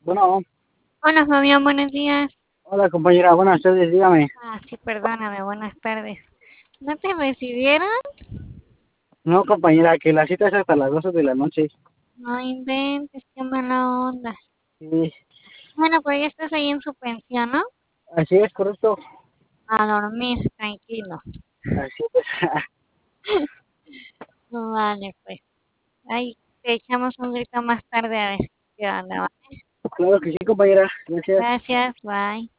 Bueno, Hola Fabián, buenos días. hola compañera, buenas tardes, dígame. Sí, perdóname, buenas tardes. ¿No te recibieron? No, compañera, que la cita es hasta las 12 de la noche. No inventes, qué mala onda. Sí, Bueno, pues ya estás ahí en su pensión, ¿no? así es, correcto. A dormir, tranquilo. Así es. No vale, pues. Ahí te echamos un grito más tarde a ver qué onda, ¿va? Claro que sí, compañera. Gracias. Gracias, bye.